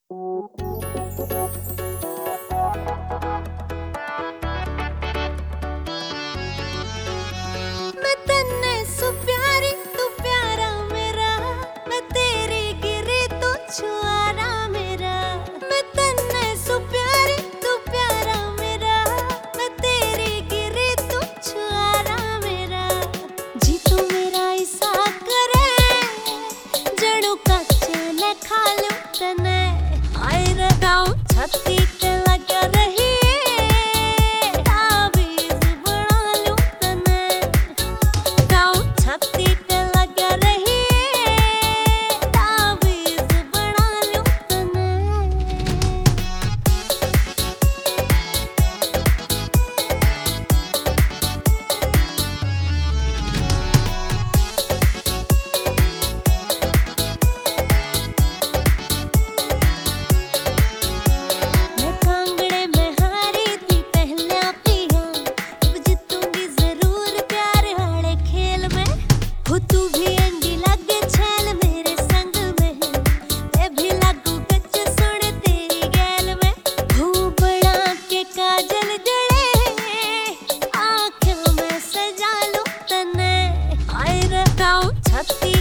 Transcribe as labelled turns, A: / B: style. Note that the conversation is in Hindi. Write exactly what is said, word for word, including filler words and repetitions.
A: मैं तन्ने सु प्यारी तू प्यारा मेरा, मैं तेरी गिरी तू छुआरा मेरा। मैं तन्ने सु प्यारी तू प्यारा मेरा, मैं तेरी गिरी तू छुआरा मेरा। जी तू मेरा ऐसा करे जणू कच्चे ने खा लूं तने। आए रगाऊं छाती ते लगा रही छाती